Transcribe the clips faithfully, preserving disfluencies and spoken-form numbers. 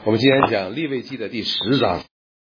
我们今天讲利未记的第十章。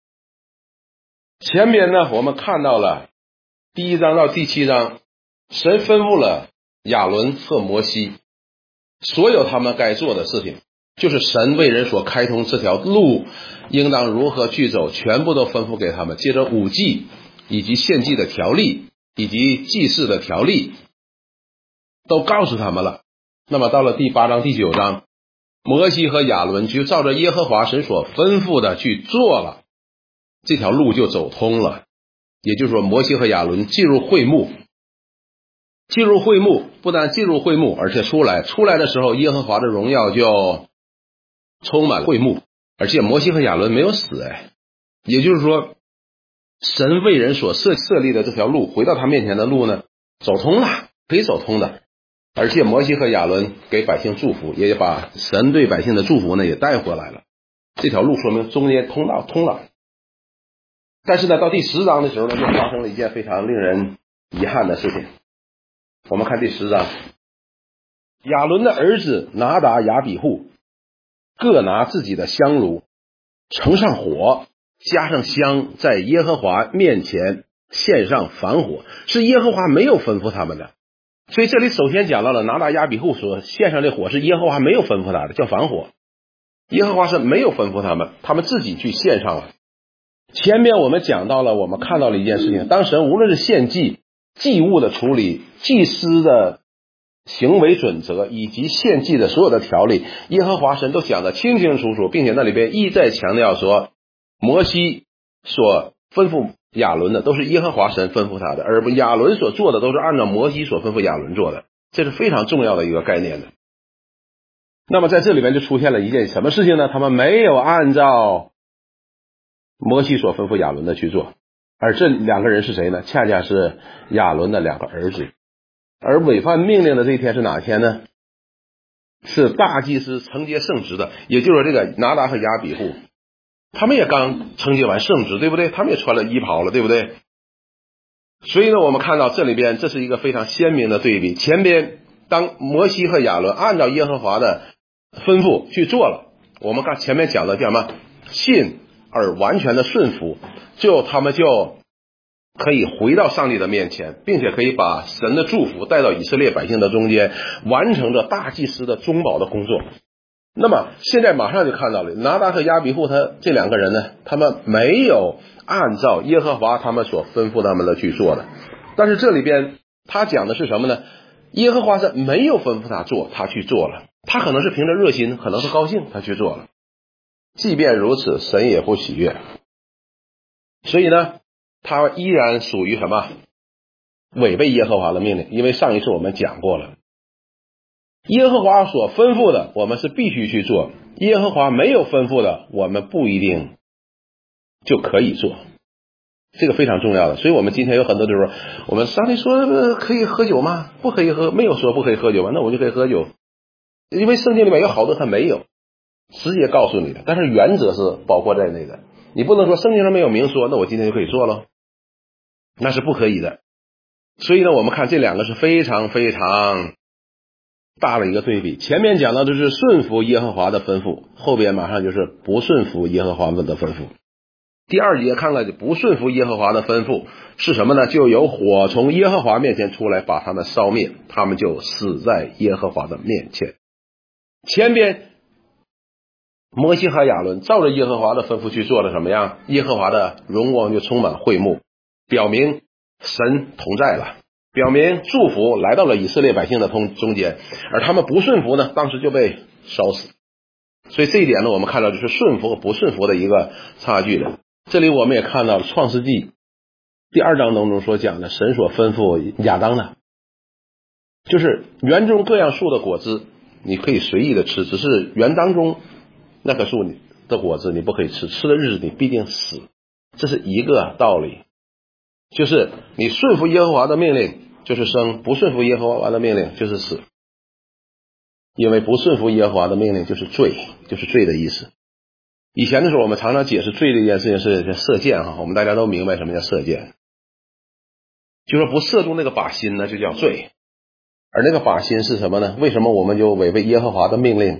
前面呢，我们看到了第一章到第七章，神吩咐了亚伦和摩西所有他们该做的事情，就是神为人所开通这条路应当如何去走，全部都吩咐给他们。接着五祭以及献祭的条例以及祭祀的条例都告诉他们了。那么到了第八章第九章，摩西和亚伦就照着耶和华神所吩咐的去做了，这条路就走通了。也就是说，摩西和亚伦进入会幕，进入会幕，不但进入会幕，而且出来出来的时候，耶和华的荣耀就充满会幕，而且摩西和亚伦没有死。哎，也就是说，神为人所设设立的这条路，回到他面前的路呢，走通了，可以走通的。而且摩西和亚伦给百姓祝福，也把神对百姓的祝福呢也带回来了。这条路说明中间通道通了。但是呢，到第十章的时候呢，就发生了一件非常令人遗憾的事情。我们看第十章，亚伦的儿子拿达、亚比户各拿自己的香炉，盛上火，加上香，在耶和华面前献上燔火，是耶和华没有吩咐他们的。所以这里首先讲到了拿达、亚比户所献上的火是耶和华没有吩咐他的，叫燔火。耶和华是没有吩咐他们，他们自己去献上了。前面我们讲到了，我们看到了一件事情，当神无论是献祭、祭物的处理、祭司的行为准则以及献祭的所有的条例，耶和华神都讲得清清楚楚，并且那里边一再强调说，摩西所吩咐亚伦的都是耶和华神吩咐他的，而亚伦所做的都是按照摩西所吩咐亚伦做的，这是非常重要的一个概念的。那么在这里面就出现了一件什么事情呢？他们没有按照摩西所吩咐亚伦的去做，而这两个人是谁呢？恰恰是亚伦的两个儿子。而违反命令的这一天是哪天呢？是大祭司承接圣职的，也就是这个拿达和亚比户，他们也刚承接完圣职，对不对？他们也穿了衣袍了，对不对？所以呢，我们看到这里边这是一个非常鲜明的对比。前边当摩西和亚伦按照耶和华的吩咐去做了，我们刚前面讲的叫什么？信而完全的顺服，最后他们就可以回到上帝的面前，并且可以把神的祝福带到以色列百姓的中间，完成着大祭司的中保的工作。那么现在马上就看到了拿达和亚比户他这两个人呢，他们没有按照耶和华他们所吩咐他们的去做的。但是这里边他讲的是什么呢？耶和华是没有吩咐他做，他去做了。他可能是凭着热心，可能是高兴，他去做了。即便如此，神也不喜悦。所以呢，他依然属于什么？违背耶和华的命令。因为上一次我们讲过了，耶和华所吩咐的我们是必须去做，耶和华没有吩咐的我们不一定就可以做，这个非常重要的。所以我们今天有很多就是说，我们上帝说可以喝酒吗？不可以喝，没有说不可以喝酒吗？那我就可以喝酒。因为圣经里面有好多他没有直接告诉你的，但是原则是包括在内的。你不能说圣经上没有明说，那我今天就可以做了，那是不可以的。所以呢，我们看这两个是非常非常大的一个对比。前面讲到的是顺服耶和华的吩咐，后边马上就是不顺服耶和华的吩咐。第二节看了不顺服耶和华的吩咐是什么呢？就有火从耶和华面前出来，把他们烧灭，他们就死在耶和华的面前。前边摩西和亚伦照着耶和华的吩咐去做了什么样？耶和华的荣光就充满会幕，表明神同在了，表明祝福来到了以色列百姓的中中间。而他们不顺服呢，当时就被烧死。所以这一点呢，我们看到就是顺服和不顺服的一个差距的。这里我们也看到了创世纪第二章当中所讲的，神所吩咐亚当的，就是园中各样树的果子你可以随意的吃，只是园当中那棵树的果子你不可以吃，吃的日子你必定死。这是一个道理，就是你顺服耶和华的命令就是生，不顺服耶和华的命令就是死。因为不顺服耶和华的命令就是罪，就是罪的意思。以前的时候我们常常解释罪这件事情是射箭哈，我们大家都明白什么叫射箭，就说不射中那个靶心呢就叫罪。而那个靶心是什么呢？为什么我们就违背耶和华的命令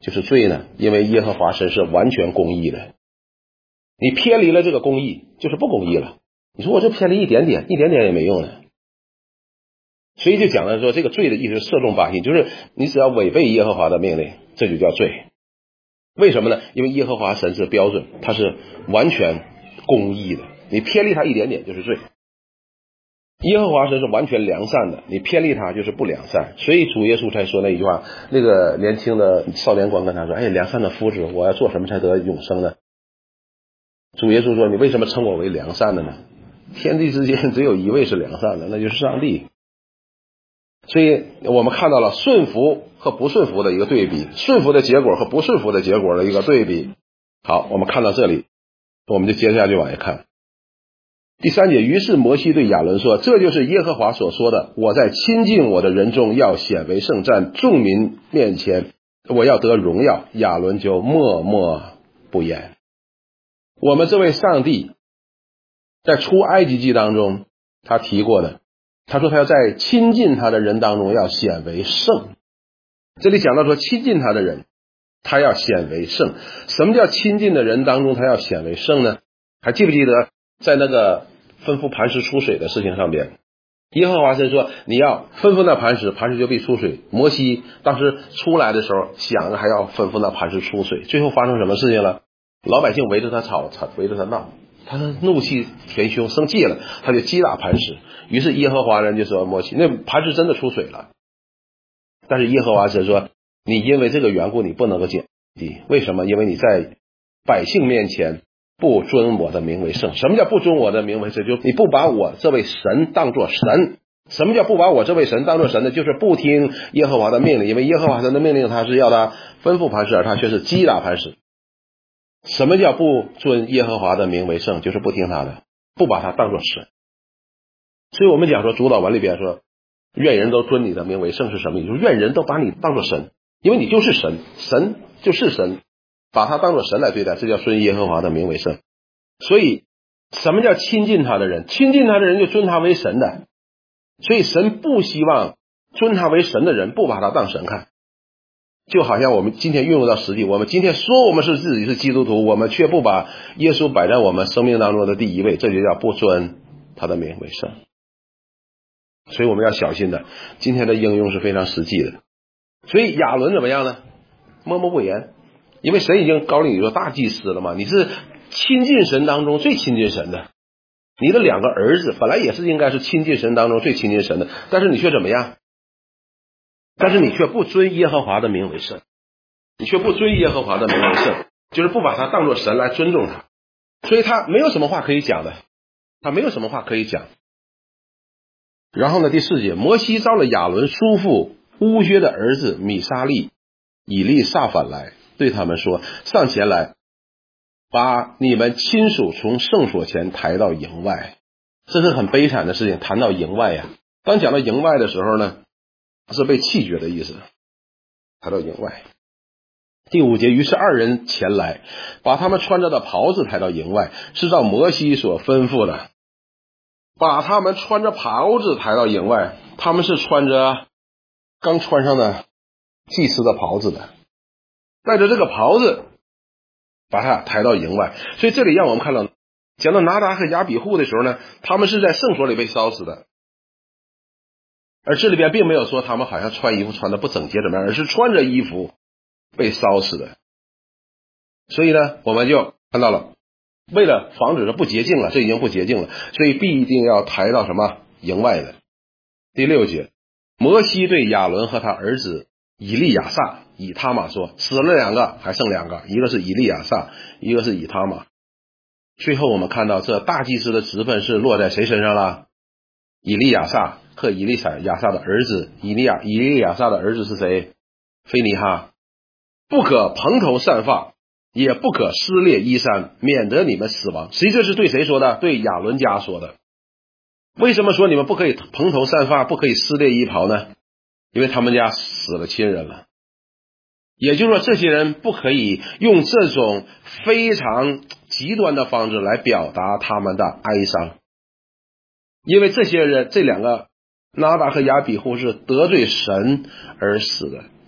就是罪呢？因为耶和华神是完全公义的，你偏离了这个公义，就是不公义了。你说我这偏离一点点，一点点也没用的。所以就讲了说，这个罪的意思是射中靶心，就是你只要违背耶和华的命令，这就叫罪。为什么呢？因为耶和华神是标准，他是完全公义的，你偏离他一点点就是罪。耶和华神是完全良善的，你偏离他就是不良善。所以主耶稣才说那一句话，那个年轻的少年官跟他说，哎，良善的夫子，我要做什么才得永生呢？主耶稣说，你为什么称我为良善的呢？天地之间只有一位是良善的，那就是上帝。所以我们看到了顺服和不顺服的一个对比，顺服的结果和不顺服的结果的一个对比。好，我们看到这里，我们就接下去往下看。第三节，于是摩西对亚伦说，这就是耶和华所说的，我在亲近我的人中要显为圣，在众民面前我要得荣耀。亚伦就默默不言。我们这位上帝在出埃及记当中他提过的，他说他要在亲近他的人当中要显为圣。这里讲到说亲近他的人他要显为圣。什么叫亲近的人当中他要显为圣呢？还记不记得在那个吩咐磐石出水的事情上边，耶和华神说你要吩咐那磐石，磐石就必出水。摩西当时出来的时候想着还要吩咐那磐石出水，最后发生什么事情了？老百姓围着他吵，围着他闹，他怒气填胸，生气了，他就击打磐石。于是耶和华人就说摩西，那磐石真的出水了。但是耶和华神说，你因为这个缘故你不能够进地。为什么？因为你在百姓面前不尊我的名为圣。什么叫不尊我的名为圣？就你不把我这位神当作神。什么叫不把我这位神当作神呢？就是不听耶和华的命令。因为耶和华神的命令他是要他吩咐磐石，而他却是击打磐石。什么叫不尊耶和华的名为圣？就是不听他的，不把他当作神。所以我们讲说主祷文里边说，愿人都尊你的名为圣是什么意思？愿人都把你当作神，因为你就是神，神就是神，把他当作神来对待，这叫尊耶和华的名为圣。所以什么叫亲近他的人？亲近他的人就尊他为神的。所以神不希望尊他为神的人不把他当神看。就好像我们今天运用到实际，我们今天说我们是自己是基督徒，我们却不把耶稣摆在我们生命当中的第一位，这就叫不尊他的名为圣。所以我们要小心的，今天的应用是非常实际的。所以亚伦怎么样呢？默默不言，因为神已经高立你做大祭司了嘛，你是亲近神当中最亲近神的。你的两个儿子本来也是应该是亲近神当中最亲近神的，但是你却怎么样？但是你却不尊耶和华的名为圣，你却不尊耶和华的名为圣，就是不把他当作神来尊重他。所以他没有什么话可以讲的，他没有什么话可以讲。然后呢，第四节，摩西召了亚伦叔父乌薛的儿子米沙利、以利撒反来，对他们说，上前来，把你们亲属从圣所前抬到营外。这是很悲惨的事情，谈到营外呀。当讲到营外的时候呢，是被弃绝的意思，抬到营外。第五节，于是二人前来，把他们穿着的袍子抬到营外，是照摩西所吩咐的。把他们穿着袍子抬到营外，他们是穿着刚穿上的祭司的袍子的，带着这个袍子把他抬到营外。所以这里让我们看到，讲到拿达和亚比户的时候呢，他们是在圣所里被烧死的，而这里边并没有说他们好像穿衣服穿的不整洁怎么样，而是穿着衣服被烧死的。所以呢，我们就看到了，为了防止这不洁净了，这已经不洁净了，所以必定要抬到什么营外的。第六节，摩西对亚伦和他儿子以利亚撒、以他玛说，死了两个还剩两个，一个是以利亚撒，一个是以他玛。最后我们看到这大祭司的职分是落在谁身上了？以利亚撒和以利亚撒的儿子以利亚以利亚撒的儿子是谁？菲尼哈。不可蓬头散发，也不可撕裂衣衫，免得你们死亡。实际这是对谁说的？对亚伦家说的。为什么说你们不可以蓬头散发，不可以撕裂衣袍呢？因为他们家死了亲人了。也就是说，这些人不可以用这种非常极端的方式来表达他们的哀伤，因为这些人，这两个拿达和亚比户是得罪神而死的。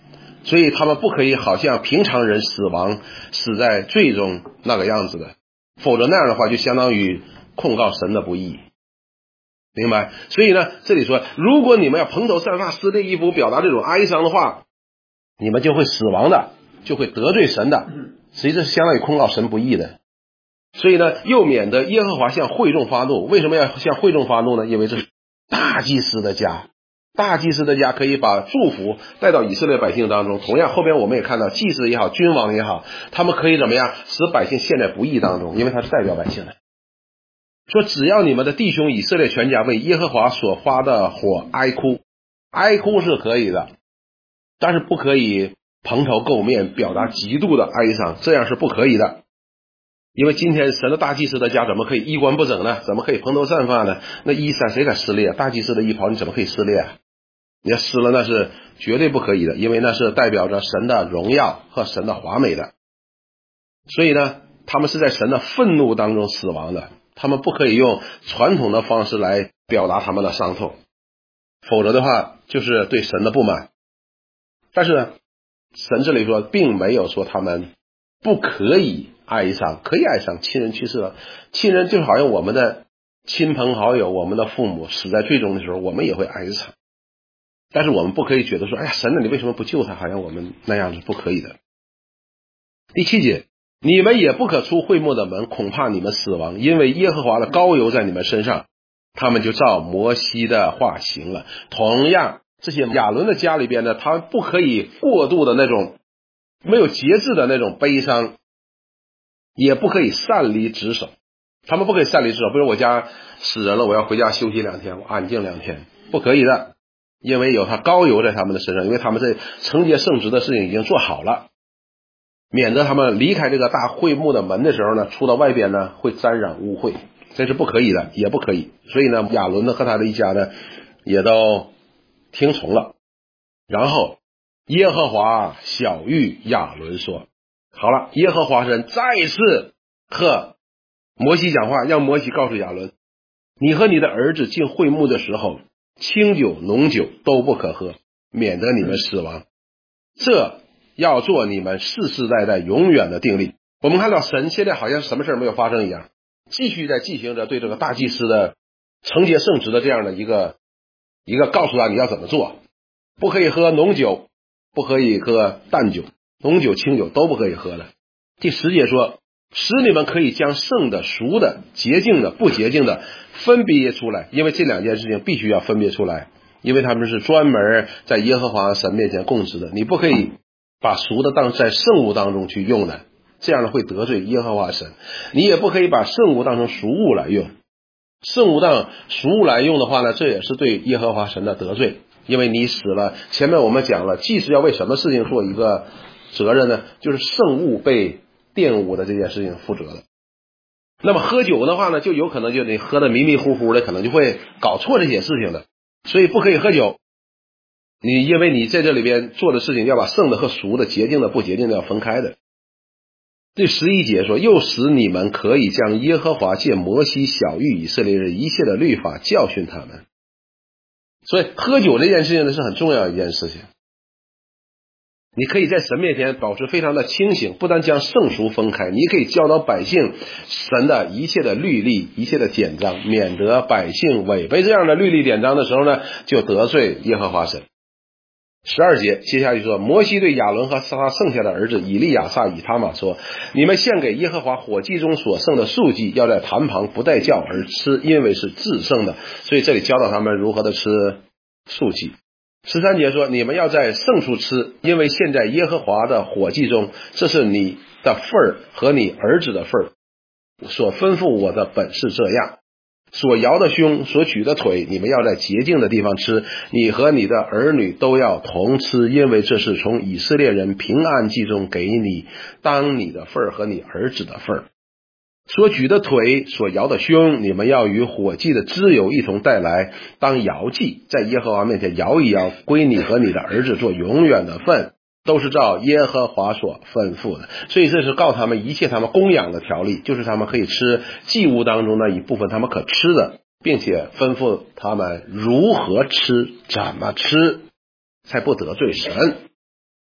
所以他们不可以好像平常人死亡死在罪中那个样子的，否则那样的话就相当于控告神的不义，明白？所以呢，这里说如果你们要蓬头散发撕裂衣服表达这种哀伤的话，你们就会死亡的，就会得罪神的，实际这是相当于控告神不义的。所以呢，又免得耶和华向会众发怒。为什么要向会众发怒呢？因为这是大祭司的家，大祭司的家可以把祝福带到以色列百姓当中。同样后边我们也看到祭司也好，君王也好，他们可以怎么样使百姓陷在不义当中，因为他是代表百姓的。说只要你们的弟兄以色列全家为耶和华所发的火哀哭，哀哭是可以的，但是不可以蓬头垢面表达极度的哀伤，这样是不可以的。因为今天神的大祭司的家怎么可以衣冠不整呢？怎么可以蓬头散发呢？那衣衫谁敢撕裂？大祭司的衣袍你怎么可以撕裂？你要撕了那是绝对不可以的，因为那是代表着神的荣耀和神的华美的。所以呢，他们是在神的愤怒当中死亡的，他们不可以用传统的方式来表达他们的伤痛，否则的话就是对神的不满。但是呢，神这里说并没有说他们不可以哀伤，可以哀伤，亲人去世了，亲人就好像我们的亲朋好友，我们的父母死在罪中的时候，我们也会哀伤。但是我们不可以觉得说，哎呀，神啊，你为什么不救他？好像我们那样是不可以的。第七节，你们也不可出会幕的门，恐怕你们死亡，因为耶和华的膏油在你们身上。他们就照摩西的话行了。同样，这些亚伦的家里边呢，他们不可以过度的那种没有节制的那种悲伤，也不可以擅离职守。他们不可以擅离职守，比如我家死人了，我要回家休息两天，我安静两天，不可以的，因为有他膏油在他们的身上，因为他们在承接圣职的事情已经做好了，免得他们离开这个大会幕的门的时候呢，出到外边呢会沾染污秽，这是不可以的，也不可以。所以呢，亚伦呢和他的一家呢也都听从了。然后耶和华晓谕亚伦说，好了，耶和华神再一次和摩西讲话，让摩西告诉亚伦，你和你的儿子进会幕的时候，清酒浓酒都不可喝，免得你们死亡，这要做你们世世代代永远的定例。我们看到神现在好像什么事没有发生一样，继续在进行着对这个大祭司的承接圣职的这样的一个一个告诉他你要怎么做，不可以喝浓酒，不可以喝淡酒，浓酒清酒都不可以喝了。第十节说，使你们可以将圣的熟的洁净的不洁净的分别出来，因为这两件事情必须要分别出来，因为他们是专门在耶和华神面前供职的，你不可以把熟的当在圣物当中去用的，这样的会得罪耶和华神。你也不可以把圣物当成俗物来用，圣物当俗物来用的话呢，这也是对耶和华神的得罪，因为你死了。前面我们讲了，祭司要为什么事情做一个责任呢？就是圣物被玷污的这件事情负责的。那么喝酒的话呢，就有可能就你喝的迷迷糊糊的，可能就会搞错这些事情的，所以不可以喝酒。你因为你在这里边做的事情要把圣的和俗的洁净的不洁净的要分开的。第十一节说，又使你们可以将耶和华借摩西晓谕以色列人一切的律法教训他们。所以喝酒这件事情呢是很重要的一件事情，你可以在神面前保持非常的清醒，不但将圣俗分开，你可以教导百姓神的一切的律例一切的典章，免得百姓违背这样的律例典章的时候呢，就得罪耶和华神。十二节接下去说，摩西对亚伦和他剩下的儿子以利亚撒以他玛说，你们献给耶和华火祭中所剩的素祭，要在坛旁不带酵而吃，因为是至圣的。所以这里教导他们如何的吃素祭。十三节说，你们要在圣处吃，因为现在耶和华的火祭中，这是你的份儿和你儿子的份儿，所吩咐我的本是这样。所摇的胸，所举的腿，你们要在洁净的地方吃，你和你的儿女都要同吃，因为这是从以色列人平安祭中给你当你的份儿和你儿子的份儿。所举的腿，所摇的胸，你们要与火祭的脂油一同带来，当摇祭，在耶和华面前摇一摇，归你和你的儿子做永远的份，都是照耶和华所吩咐的。所以这是告诉他们一切他们供养的条例，就是他们可以吃祭物当中的一部分他们可吃的，并且吩咐他们如何吃，怎么吃，才不得罪神。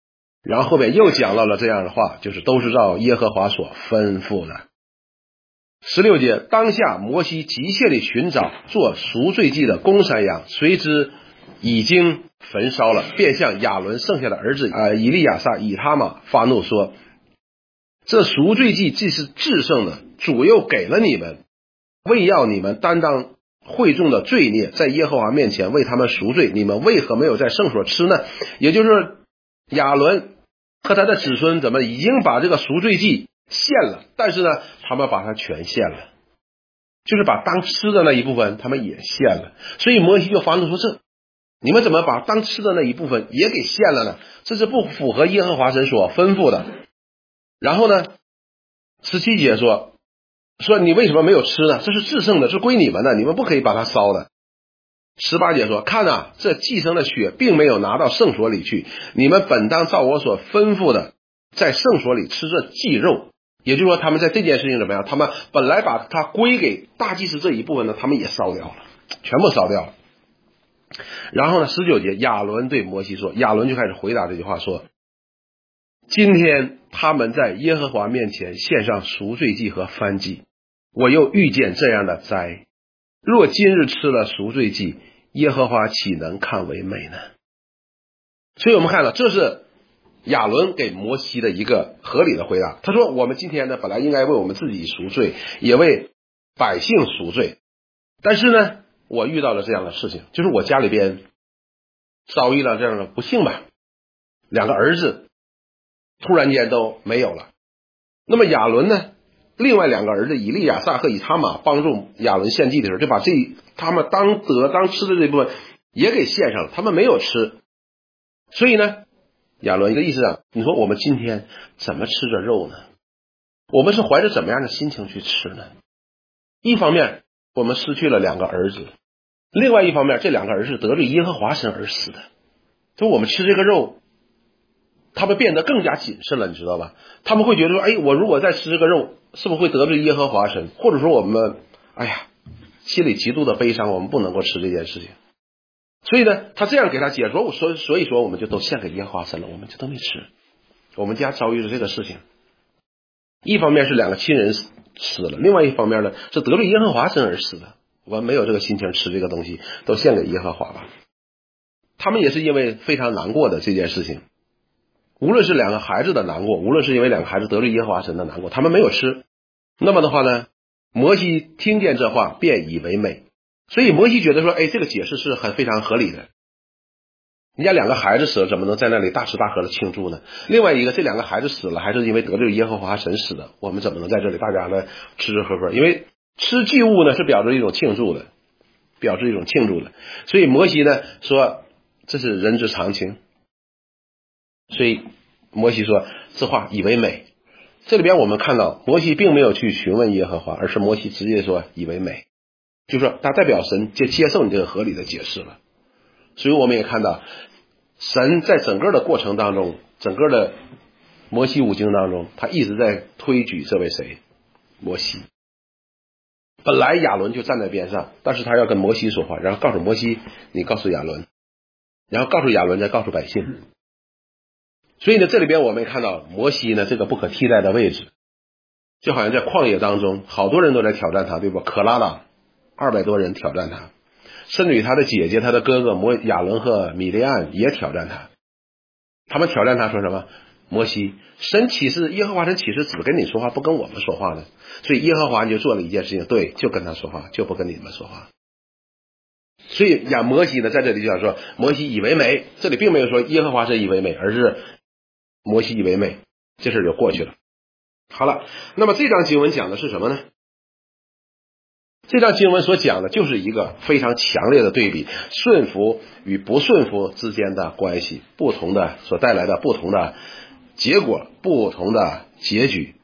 然后后面又讲到了这样的话，就是都是照耶和华所吩咐的。十六节，当下摩西急切地寻找做赎罪祭的公山羊，谁知已经焚烧了，便向亚伦剩下的儿子呃以利亚撒、以他玛发怒说：这赎罪祭既是至圣的，主又给了你们，为要你们担当会众的罪孽，在耶和华面前为他们赎罪，你们为何没有在圣所吃呢？也就是说，亚伦和他的子孙怎么已经把这个赎罪祭献了，但是呢他们把它全献了，就是把当吃的那一部分他们也献了。所以摩西就发怒说，这你们怎么把当吃的那一部分也给献了呢？这是不符合耶和华神所吩咐的。然后呢十七节说说你为什么没有吃呢？这是至圣的，是归你们的，你们不可以把它烧的。十八节说，看啊，这祭牲的血并没有拿到圣所里去，你们本当照我所吩咐的在圣所里吃这祭肉。也就是说他们在这件事情怎么样，他们本来把它归给大祭司这一部分呢，他们也烧掉了，全部烧掉了。然后呢十九节，亚伦对摩西说，亚伦就开始回答这句话说，今天他们在耶和华面前献上赎罪祭和燔祭，我又遇见这样的灾，若今日吃了赎罪祭，耶和华岂能看为美呢？所以我们看到这是亚伦给摩西的一个合理的回答。他说，我们今天呢本来应该为我们自己赎罪，也为百姓赎罪，但是呢我遇到了这样的事情，就是我家里边遭遇了这样的不幸吧，两个儿子突然间都没有了。那么亚伦呢另外两个儿子以利亚撒和以他玛帮助亚伦献祭的时候，就把这他们当得当吃的这部分也给献上了，他们没有吃。所以呢亚伦一个意思上，你说我们今天怎么吃着肉呢？我们是怀着怎么样的心情去吃呢？一方面我们失去了两个儿子，另外一方面这两个儿子得罪耶和华神而死的，就我们吃这个肉他们变得更加谨慎了，你知道吧？他们会觉得说，哎，我如果再吃这个肉是不是会得罪耶和华神，或者说我们哎呀心里极度的悲伤，我们不能够吃这件事情。所以呢他这样给他解说，所以所以说我们就都献给耶和华神了，我们就都没吃。我们家遭遇了这个事情，一方面是两个亲人死了，另外一方面呢是得罪耶和华神而死的，我们没有这个心情吃这个东西，都献给耶和华吧。他们也是因为非常难过的这件事情，无论是两个孩子的难过，无论是因为两个孩子得罪耶和华神的难过，他们没有吃。那么的话呢摩西听见这话便以为美，所以摩西觉得说，哎，这个解释是很非常合理的。人家两个孩子死了，怎么能在那里大吃大喝的庆祝呢？另外一个，这两个孩子死了还是因为得罪耶和华神死的，我们怎么能在这里大家呢吃吃喝喝？因为吃祭物呢是表示一种庆祝的，表示一种庆祝的。所以摩西呢说这是人之常情，所以摩西说这话以为美。这里边我们看到摩西并没有去询问耶和华，而是摩西直接说以为美，就是说他代表神就接受你这个合理的解释了。所以我们也看到神在整个的过程当中，整个的摩西五经当中，他一直在推举这位谁？摩西。本来亚伦就站在边上，但是他要跟摩西说话，然后告诉摩西你告诉亚伦，然后告诉亚伦再告诉百姓。所以呢这里边我们也看到摩西呢这个不可替代的位置，就好像在旷野当中好多人都在挑战他，对吧？可拉拉二百多人挑战他，甚至于他的姐姐他的哥哥摩亚伦和米利暗也挑战他。他们挑战他说什么？摩西，神启示耶和华神启示只跟你说话不跟我们说话呢？所以耶和华就做了一件事情，对，就跟他说话，就不跟你们说话。所以亚摩西呢在这里就想说摩西以为美，这里并没有说耶和华神以为美，而是摩西以为美，这事就过去了。好了，那么这章经文讲的是什么呢？这章经文所讲的就是一个非常强烈的对比，顺服与不顺服之间的关系，不同的所带来的不同的结果，不同的结局。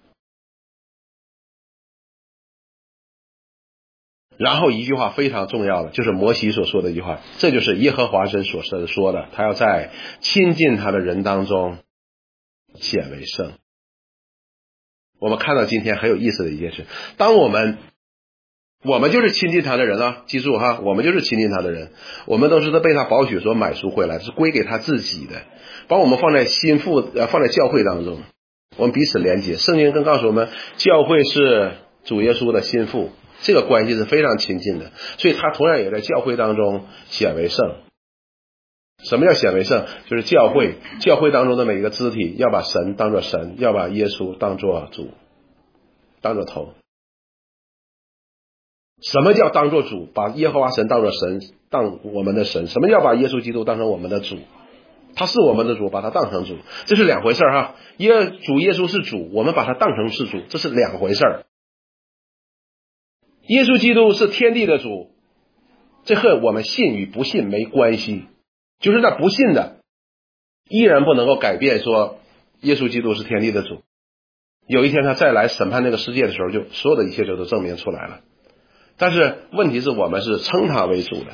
然后一句话非常重要的就是摩西所说的一句话，这就是耶和华神所说的，他要在亲近他的人当中显为圣。我们看到今天很有意思的一件事，当我们我们就是亲近他的人啊，记住哈，我们就是亲近他的人，我们都是被他宝血所买赎回来，是归给他自己的，把我们放在心腹呃放在教会当中，我们彼此连接。圣经更告诉我们，教会是主耶稣的心腹，这个关系是非常亲近的，所以他同样也在教会当中显为圣。什么叫显为圣？就是教会教会当中的每一个肢体要把神当作神，要把耶稣当作主，当作头。什么叫当作主？把耶和华神当作神，当我们的神。什么叫把耶稣基督当成我们的主？他是我们的主，把他当成主，这是两回事哈。耶主耶稣是主，我们把他当成是主，这是两回事。耶稣基督是天地的主，这和我们信与不信没关系，就是那不信的依然不能够改变说耶稣基督是天地的主。有一天他再来审判这个世界的时候，就所有的一切就都证明出来了。但是问题是我们是称他为主的，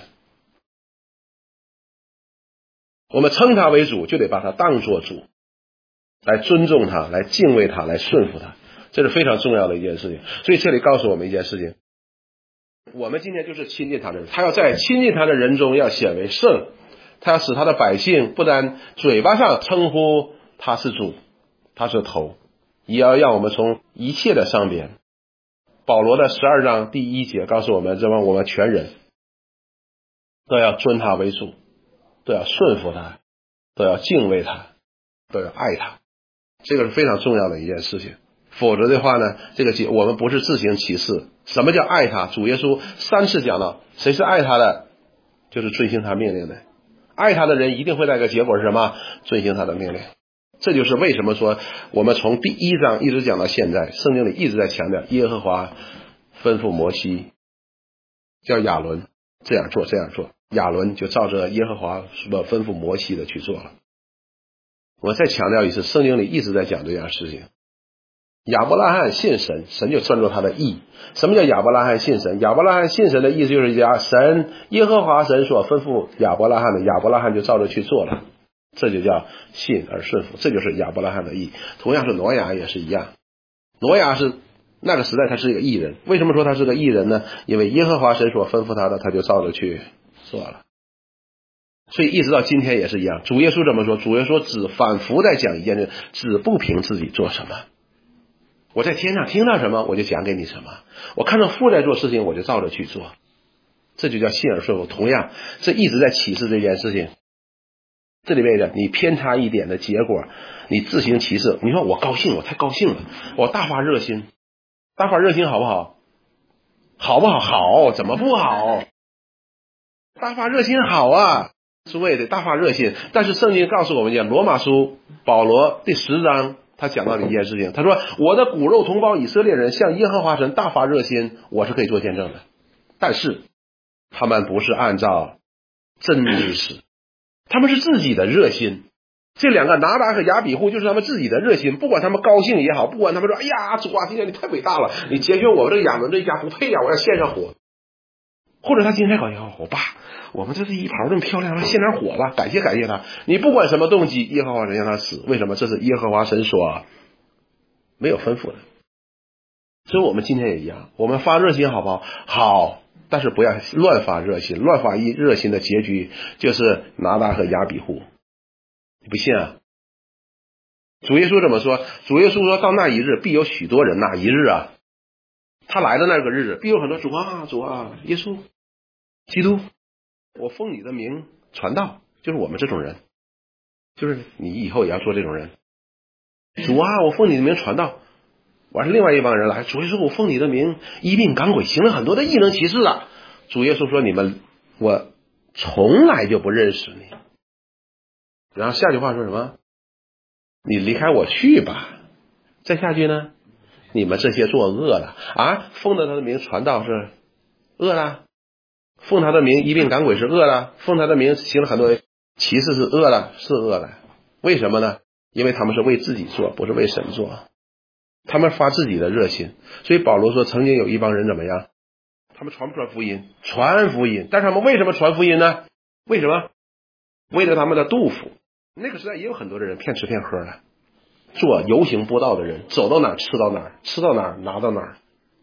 我们称他为主，就得把他当作主，来尊重他，来敬畏他，来顺服他，这是非常重要的一件事情。所以这里告诉我们一件事情，我们今天就是亲近他的人，他要在亲近他的人中要显为圣，他要使他的百姓不但嘴巴上称呼他是主，他是头，也要让我们从一切的上边。保罗的十二章第一节告诉我们，这么我们全人都要尊他为主，都要顺服他，都要敬畏他，都要爱他，这个是非常重要的一件事情。否则的话呢，这个我们不是自行其事。什么叫爱他？主耶稣三次讲到，谁是爱他的，就是遵行他命令的。爱他的人一定会带个结果是什么？遵行他的命令。这就是为什么说我们从第一章一直讲到现在，圣经里一直在强调耶和华吩咐摩西叫亚伦这样做这样做，亚伦就照着耶和华吩咐摩西的去做了。我再强调一次，圣经里一直在讲这样事情。亚伯拉罕信神，神就算作他的义。什么叫亚伯拉罕信神？亚伯拉罕信神的意思就是讲神耶和华神所吩咐亚伯拉罕的，亚伯拉罕就照着去做了，这就叫信而顺服，这就是亚伯拉罕的义。同样是挪亚也是一样，挪亚是那个时代他是一个义人。为什么说他是个义人呢？因为耶和华神所吩咐他的，他就照着去做了。所以一直到今天也是一样。主耶稣怎么说？主耶稣只反复在讲一件事，只不凭自己做什么。我在天上听到什么我就讲给你什么，我看到父在做事情我就照着去做，这就叫信而顺服。同样这一直在启示这件事情。这里面的你偏差一点的结果，你自行其事。你说我高兴，我太高兴了，我大发热心，大发热心好不好？好不好？好，怎么不好？大发热心好啊，是为了大发热心。但是圣经告诉我们讲，罗马书保罗第十章他讲到的一件事情，他说我的骨肉同胞以色列人向耶和华神大发热心，我是可以做见证的，但是他们不是按照真理使，他们是自己的热心。这两个拿达和亚比户就是他们自己的热心，不管他们高兴也好，不管他们说哎呀主啊今天你太伟大了，你节选我这个亚伦这一家不配呀，我要献上火，或者他今天搞笑，我爸我们这是一盘这么漂亮，献点火吧，感谢感谢他。你不管什么动机，耶和华神让他死，为什么？这是耶和华神所没有吩咐的。所以我们今天也一样，我们发热心好不好？好，但是不要乱发热心，乱发一热心的结局就是拿达和亚比户。你不信啊？主耶稣怎么说？主耶稣说到那一日必有许多人，哪一日啊？他来的那个日子必有很多主啊主啊耶稣基督，我奉你的名传道，就是我们这种人，就是你以后也要做这种人。主啊我奉你的名传道，完是另外一帮人来，主耶稣我奉你的名医病赶鬼，行了很多的异能奇事了。主耶稣说你们我从来就不认识你。然后下句话说什么？你离开我去吧。再下句呢？你们这些作恶的啊，奉着他的名传道是恶了，奉他的名医病赶鬼是恶了，奉他的名行了很多奇事是恶了，是恶了。为什么呢？因为他们是为自己做，不是为神做，他们发自己的热心。所以保罗说曾经有一帮人怎么样，他们传不传福音？传福音。但是他们为什么传福音呢？为什么？为了他们的肚腹。那个时代也有很多的人骗吃骗喝的，做游行播道的人，走到哪儿吃到哪儿，吃到哪儿拿到哪儿。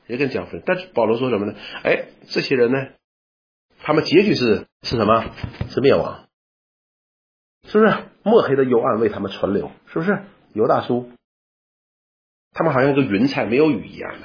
也跟讲分。但是保罗说什么呢？哎，这些人呢，他们结局是是什么？是灭亡，是不是？墨黑的幽暗为他们存留，是不是？犹大叔，他们好像一个云彩没有雨一样的。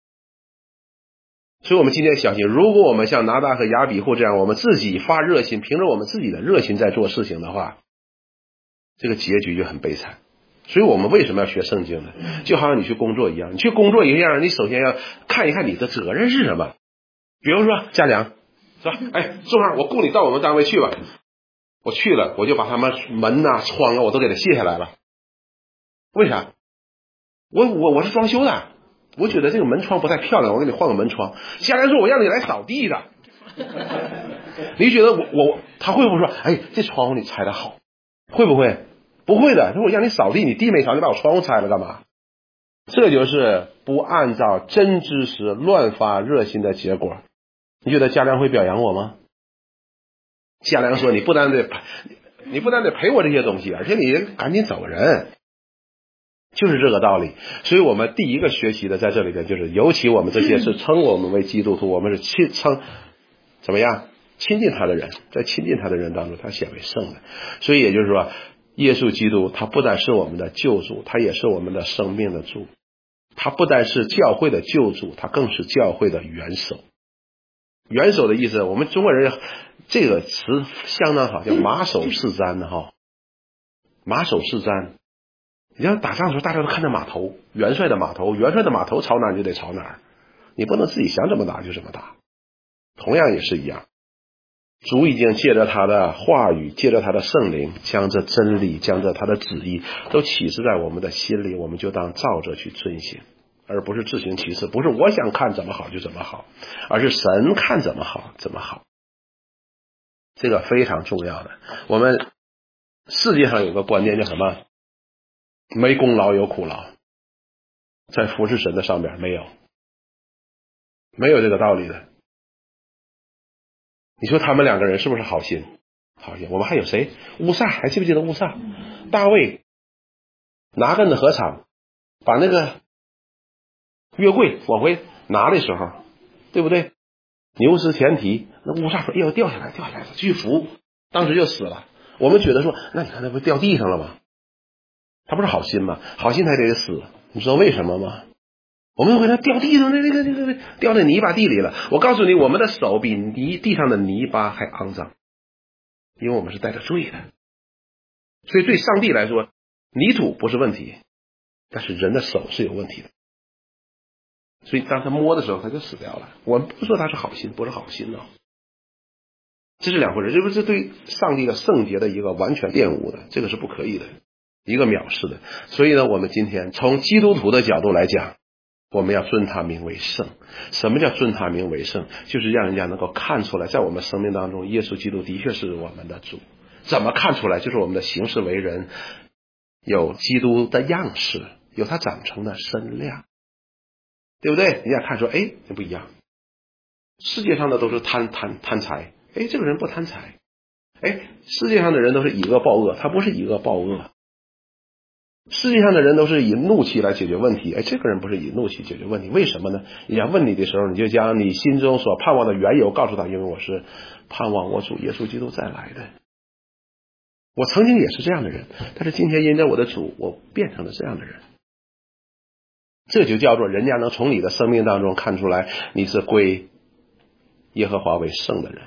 所以我们今天相信，如果我们像拿大和亚比户这样，我们自己发热心，凭着我们自己的热心在做事情的话，这个结局就很悲惨。所以我们为什么要学圣经呢？就好像你去工作一样，你去工作一样，你首先要看一看你的责任是什么。比如说嘉良，是吧？哎，钟汉，我雇你到我们单位去吧。我去了，我就把他们门啊、窗啊，我都给他卸下来了。为啥？我我我是装修的，我觉得这个门窗不太漂亮，我给你换个门窗。嘉良说我让你来扫地的，你觉得我我他会不会说，哎，这窗户你拆的好？会不会？不会的。如果让你扫地，你地没扫，你把我窗户拆了干嘛？这就是不按照真知识乱发热心的结果。你觉得嘉良会表扬我吗？嘉良说，你不但得你不但得赔我这些东西，而且你赶紧走人，就是这个道理。所以我们第一个学习的在这里边，就是尤其我们这些是称我们为基督徒，我们是亲称怎么样亲近他的人，在亲近他的人当中，他显为圣的。所以也就是说，耶稣基督他不但是我们的救主，他也是我们的生命的主。他不但是教会的救主，他更是教会的元首。元首的意思，我们中国人这个词相当好，叫马首是瞻的哈。马首是瞻，你要打仗的时候，大家都看着码头，元帅的码头，元帅的码头朝哪儿就得朝哪儿，你不能自己想怎么打就怎么打。同样也是一样，主已经借着他的话语，借着他的圣灵，将这真理，将这他的旨意都启示在我们的心里，我们就当照着去遵行，而不是自行其事，不是我想看怎么好就怎么好，而是神看怎么好怎么好。这个非常重要的。我们世界上有个观念叫什么？没功劳有苦劳，在服侍神的上边没有，没有这个道理的。你说他们两个人是不是好心？好心。我们还有谁？乌撒，还记不记得乌撒？大卫拿根的禾场，把那个约柜往回拿的时候，对不对？牛失前蹄，那乌撒说：“哎呦，掉下来，掉下来了，去扶。”当时就死了。我们觉得说，那你看那不掉地上了吗？他不是好心吗？好心才得死。你知道为什么吗？我们会他掉地上那那个那个掉在泥巴地里了。我告诉你，我们的手比泥地上的泥巴还肮脏，因为我们是带着罪的。所以对上帝来说，泥土不是问题，但是人的手是有问题的。所以当他摸的时候，他就死掉了。我们不说他是好心，不是好心哦，这是两回事。这不是对上帝的圣洁的一个完全玷污的，这个是不可以的，一个藐视的。所以呢，我们今天从基督徒的角度来讲，我们要尊他名为圣。什么叫尊他名为圣？就是让人家能够看出来，在我们生命当中，耶稣基督的确是我们的主。怎么看出来？就是我们的行事为人有基督的样式，有他长成的身量，对不对？人家看说，哎，这不一样。世界上的都是贪贪贪财，哎，这个人不贪财。哎，世界上的人都是以恶报恶，他不是以恶报恶。世界上的人都是以怒气来解决问题，哎，这个人不是以怒气解决问题。为什么呢？人家问你的时候，你就将你心中所盼望的缘由告诉他，因为我是盼望我主耶稣基督再来的。我曾经也是这样的人，但是今天因着我的主，我变成了这样的人。这就叫做人家能从你的生命当中看出来，你是归耶和华为圣的人。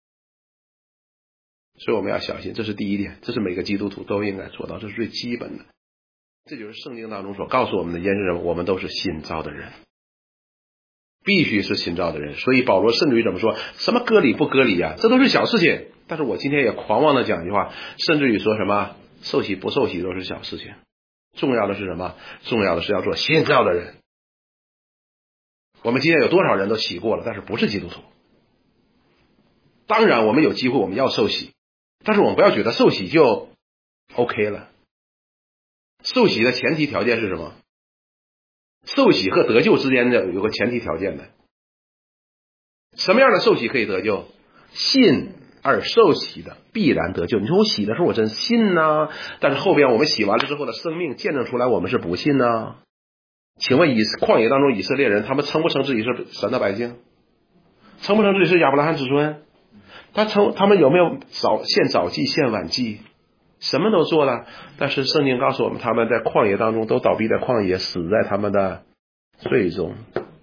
所以我们要小心，这是第一点，这是每个基督徒都应该做到，这是最基本的。这就是圣经当中所告诉我们的，验证人我们都是新造的人，必须是新造的人。所以保罗甚至于怎么说，什么割礼不割礼啊，这都是小事情。但是我今天也狂妄的讲一句话，甚至于说什么受洗不受洗都是小事情，重要的是什么？重要的是要做新造的人。我们今天有多少人都洗过了，但是不是基督徒。当然我们有机会我们要受洗，但是我们不要觉得受洗就 OK 了。受洗的前提条件是什么？受洗和得救之间的有个前提条件的。什么样的受洗可以得救？信而受洗的必然得救。你说我洗的时候我真信啊，但是后边我们洗完了之后的生命见证出来我们是不信啊。 请问以旷野当中以色列人，他们称不称自己是神的百姓？称不称自己是亚伯拉罕子孙？他称他们有没有早献早祭献晚祭？什么都做了，但是圣经告诉我们，他们在旷野当中都倒闭在旷野，死在他们的罪中。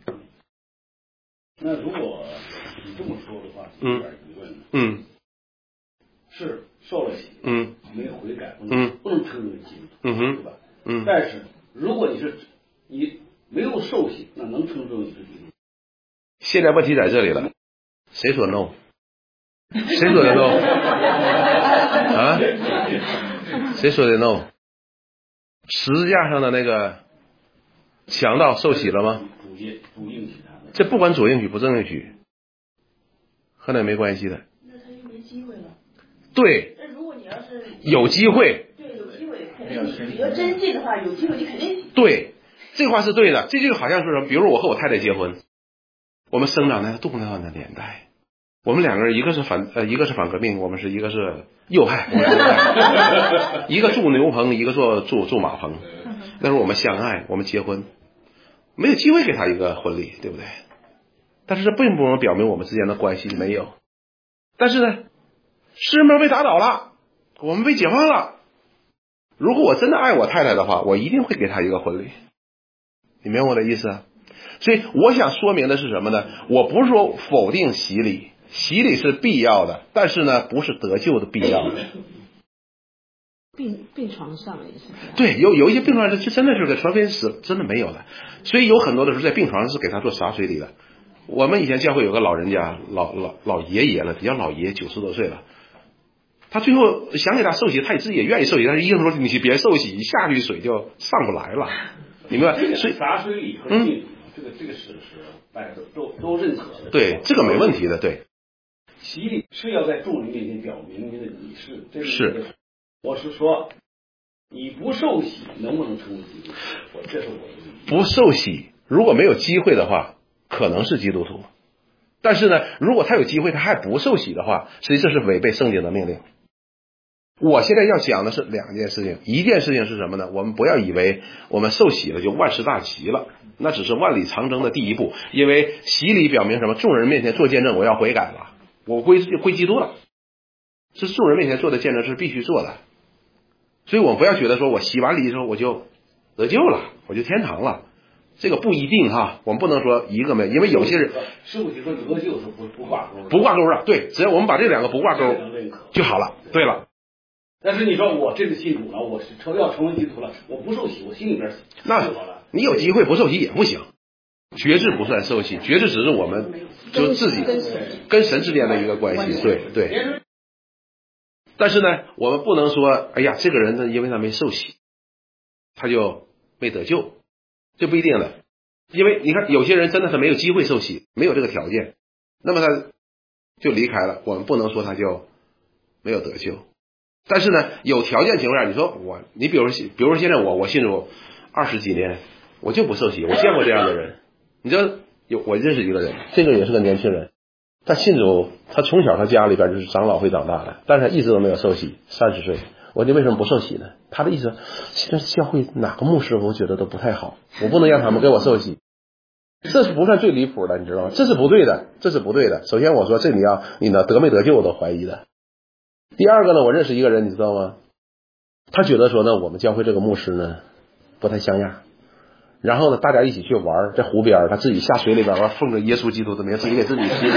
那如果你这么说的话， 嗯有点疑问。 嗯， 是受了洗， 嗯， 没有悔改，不嗯能不能称为基督徒， 嗯哼对吧？ 嗯， 但是如果你是你没有受洗，那能称之为你是基督徒？ 现在问题在这里了，谁说 no？ 谁说的 no？ 啊？谁说的 no？ 十字架上的那个强盗受洗了吗？ 主应主应许他的， 这不管主应许不正应许，和那没关系的。 那他就没机会了。 对， 那如果你要是有机会， 对有机会，肯定你你要真信的话，有机会你肯定洗。 对，这话是对的。这就好像是什么？比如我和我太太结婚，我们生长在动乱的年代，我们两个人一个是反呃一个是反革命，我们是一个是右派，我们是右派一个住牛棚，一个做住住马棚。那时候我们相爱，我们结婚，没有机会给他一个婚礼，对不对？但是这并不能表明我们之间的关系没有。但是呢，师门被打倒了，我们被解放了。如果我真的爱我太太的话，我一定会给她一个婚礼。你明白我的意思啊？所以我想说明的是什么呢？我不是说否定洗礼，洗礼是必要的，但是呢，不是得救的必要的。 病病床上也是这样。 对，有有一些病床上就真的是个传福音死，真的没有的。所以有很多的时候在病床上是给他做洒水礼的。我们以前教会有个老人家，老老老爷爷了，比较老爷，九十多岁了。他最后想给他受洗，他自己也愿意受洗，但是医生说你别受洗，一下去水就上不来了，明白？所以洒水礼和信主，这个这个是是大家都都都认可的。 对，这个没问题的，对。 洗礼是要在众人面前表明你的你是这是。 我是说，你不受洗能不能成为基督徒？我这是我的意见。 不受洗，如果没有机会的话，可能是基督徒。但是呢，如果他有机会他还不受洗的话，实际这是违背圣经的命令。我现在要讲的是两件事情，一件事情是什么呢？我们不要以为我们受洗了就万事大吉了，那只是万里长征的第一步。因为洗礼表明什么？众人面前做见证，我要悔改了，我归归基督了，是众人面前做的见证，是必须做的。所以我们不要觉得说我洗完礼之后我就得救了，我就天堂了，这个不一定哈。我们不能说一个没，因为有些人师傅就说得救是不不挂钩， 不挂钩啊。对，只要我们把这两个不挂钩就好了。对了。 但是你说我这个信主了，我是成要成为基督徒了，我不受洗，我心里边那你有机会不受洗也不行。决志不算受洗，决志只是我们就自己跟神之间的一个关系。对对。但是呢，我们不能说，哎呀，这个人呢，因为他没受洗，他就没得救，这不一定的。因为你看，有些人真的是没有机会受洗，没有这个条件，那么他就离开了。我们不能说他就没有得救。但是呢，有条件情况下，你说我，你比如说，比如说现在我我信主二十几年，我就不受洗，我见过这样的人。你知道，有我认识一个人，这个也是个年轻人。他信主，他从小他家里边就是长老会长大的，但是他一直都没有受洗。三十岁，我就为什么不受洗呢？他的意思，现在教会哪个牧师我觉得都不太好，我不能让他们给我受洗。这是不算最离谱的，你知道吗？这是不对的，这是不对的。首先我说这你要你呢得没得救我都怀疑的。第二个呢，我认识一个人，你知道吗？他觉得说呢，我们教会这个牧师呢不太像样。然后呢，大家一起去玩，在湖边，他自己下水里边玩，奉着耶稣基督的名，自己给自己洗，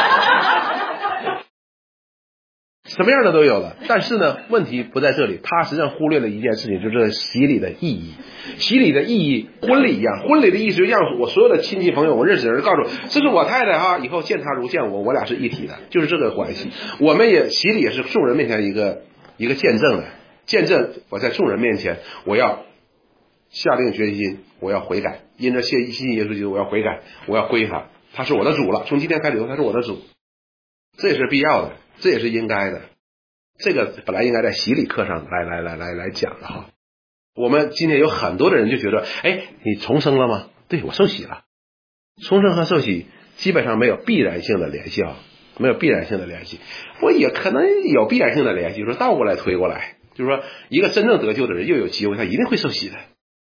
什么样的都有了。但是呢，问题不在这里，他实际上忽略了一件事情，就是洗礼的意义。洗礼的意义，婚礼一样，婚礼的意思就让我所有的亲戚朋友，我认识的人告诉我，这是我太太哈，以后见她如见我，我俩是一体的，就是这个关系。我们也洗礼也是众人面前一个一个见证的，见证我在众人面前，我要下定决心，我要悔改，因着信信耶稣基督，我要悔改，我要归他，他是我的主了。从今天开始，他是我的主，这也是必要的，这也是应该的。这个本来应该在洗礼课上来来来来来讲的哈。我们今天有很多的人就觉得，哎，你重生了吗？对，我受洗了。重生和受洗基本上没有必然性的联系啊，没有必然性的联系。我也可能有必然性的联系，就是倒过来推过来，就是说，一个真正得救的人又有机会，他一定会受洗的。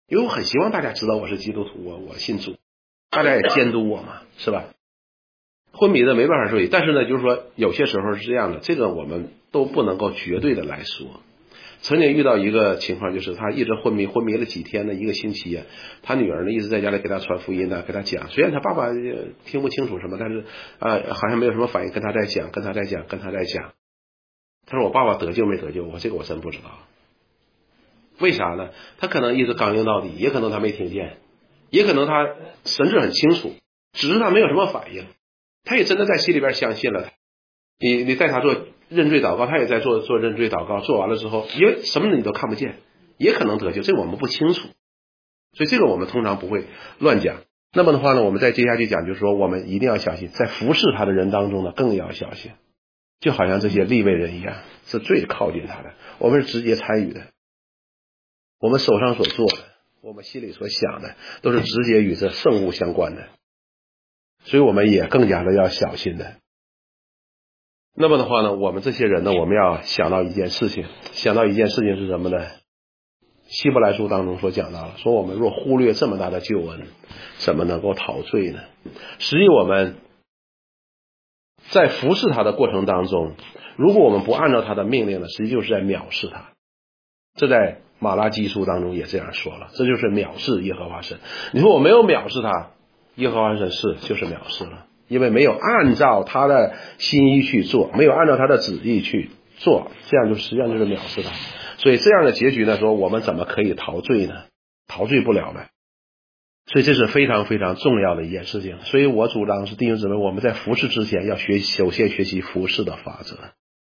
因为我很希望大家知道我是基督徒，我我信主，大家也监督我嘛，是吧？昏迷的没办法睡，但是呢，就是说有些时候是这样的，这个我们都不能够绝对的来说。曾经遇到一个情况，就是他一直昏迷，昏迷了几天呢，一个星期啊，他女儿呢一直在家里给他传福音呢，给他讲，虽然他爸爸听不清楚什么，但是啊、呃、好像没有什么反应，跟他在讲，跟他在讲，跟他在讲。他说我爸爸得救没得救？我这个我真不知道。为啥呢？他可能一直刚硬到底，也可能他没听见，也可能他神志很清楚，只是他没有什么反应。他也真的在心里边相信了。你你带他做认罪祷告，他也在做做认罪祷告，做完了之后，因为什么你都看不见，也可能得救，这个我们不清楚，所以这个我们通常不会乱讲。那么的话呢，我们再接下去讲，就是说我们一定要小心，在服侍他的人当中呢，更要小心。就好像这些利未人一样，是最靠近他的，我们是直接参与的，我们手上所做的，我们心里所想的，都是直接与这圣物相关的，所以我们也更加的要小心的。那么的话呢，我们这些人呢，我们要想到一件事情，想到一件事情是什么呢？希伯来书当中所讲到了，说我们若忽略这么大的救恩，怎么能够陶醉呢？实际我们在服侍他的过程当中，如果我们不按照他的命令呢，实际就是在藐视他。这在马拉基书当中也这样说了，这就是藐视耶和华神。你说我没有藐视他，耶和华神是就是藐视了，因为没有按照他的心意去做，没有按照他的旨意去做，这样就实际上就是藐视他。所以这样的结局呢，说我们怎么可以陶醉呢？陶醉不了的。所以这是非常非常重要的一件事情。所以我主张是弟兄姊妹，我们在服侍之前要学习，首先学习服侍的法则，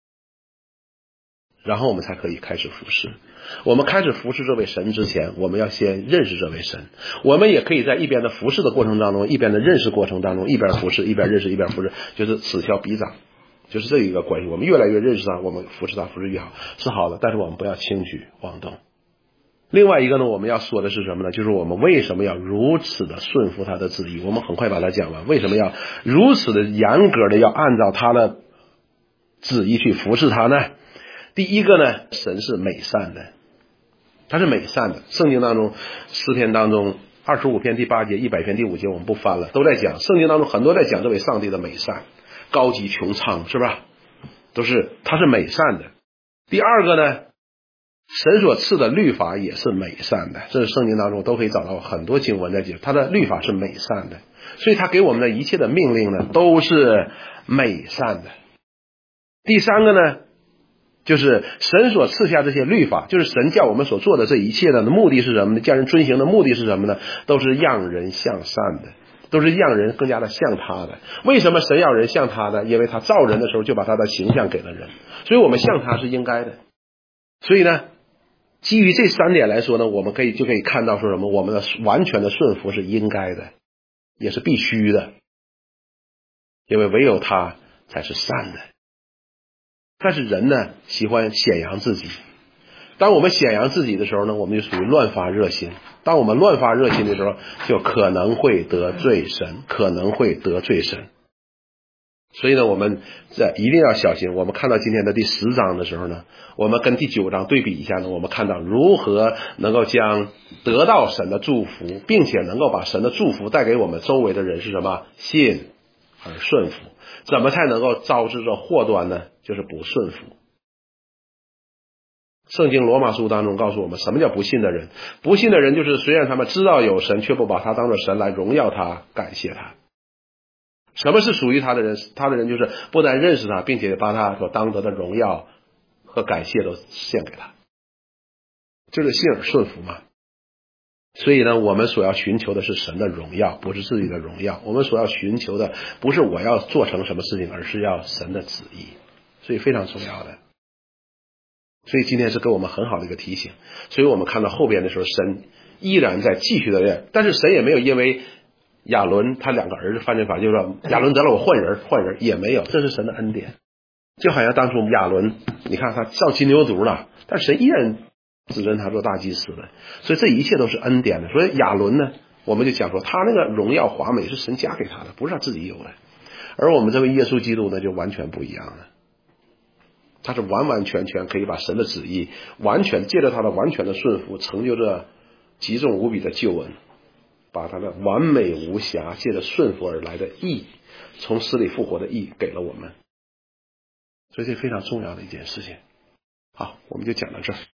然后我们才可以开始服侍。我们开始服侍这位神之前，我们要先认识这位神。我们也可以在一边的服侍的过程当中，一边的认识过程当中，一边服侍一边认识一边服侍，就是此消彼长，就是这一个关系。我们越来越认识他，我们服侍他服侍越好，是好的，但是我们不要轻举妄动。另外一个呢，我们要说的是什么呢？就是我们为什么要如此的顺服他的旨意。我们很快把它讲完。为什么要如此的严格的要按照他的旨意去服侍他呢？第一个呢，神是美善的，他是美善的。圣经当中诗篇当中二十五篇第八节，一百篇第五节我们不翻了，都在讲，圣经当中很多在讲这位上帝的美善，高级穹苍，是吧？都是他是美善的。第二个呢，神所赐的律法也是美善的，这是圣经当中都可以找到很多经文在讲，他的律法是美善的，所以他给我们的一切的命令呢都是美善的。第三个呢，就是神所赐下这些律法，就是神叫我们所做的这一切的目的是什么呢？叫人遵行的目的是什么呢？都是让人向善的，都是让人更加的像他的。为什么神要人像他呢？因为他造人的时候就把他的形象给了人，所以我们像他是应该的。所以呢，基于这三点来说呢，我们可以就可以看到说什么？我们的完全的顺服是应该的，也是必须的，因为唯有他才是善的。但是人呢，喜欢显扬自己。当我们显扬自己的时候呢，我们就属于乱发热心。当我们乱发热心的时候，就可能会得罪神，可能会得罪神。所以呢，我们这一定要小心。我们看到今天的第十章的时候呢，我们跟第九章对比一下呢，我们看到如何能够将得到神的祝福，并且能够把神的祝福带给我们周围的人是什么？信而顺服。怎么才能够招致这祸端呢？就是不顺服。圣经罗马书当中告诉我们，什么叫不信的人？不信的人就是虽然他们知道有神，却不把他当作神来荣耀他，感谢他。什么是属于他的人？他的人就是不但认识他，并且把他所当得的荣耀和感谢都献给他，就是信而顺服嘛。所以呢，我们所要寻求的是神的荣耀，不是自己的荣耀。我们所要寻求的不是我要做成什么事情，而是要神的旨意，所以非常重要的。所以今天是给我们很好的一个提醒。所以我们看到后边的时候，神依然在继续的练，但是神也没有因为亚伦他两个儿子犯罪法，就是说亚伦得了我换人换人也没有，这是神的恩典。就好像当初亚伦，你看他造金牛犊了，但神依然指认他做大祭司的，所以这一切都是恩典的。所以亚伦呢，我们就讲说他那个荣耀华美是神加给他的，不是他自己有的。而我们这位耶稣基督呢，就完全不一样了，他是完完全全可以把神的旨意完全借着他的完全的顺服，成就着极重无比的救恩，把他的完美无瑕借着顺服而来的义，从死里复活的义给了我们。所以这非常重要的一件事情。好，我们就讲到这儿。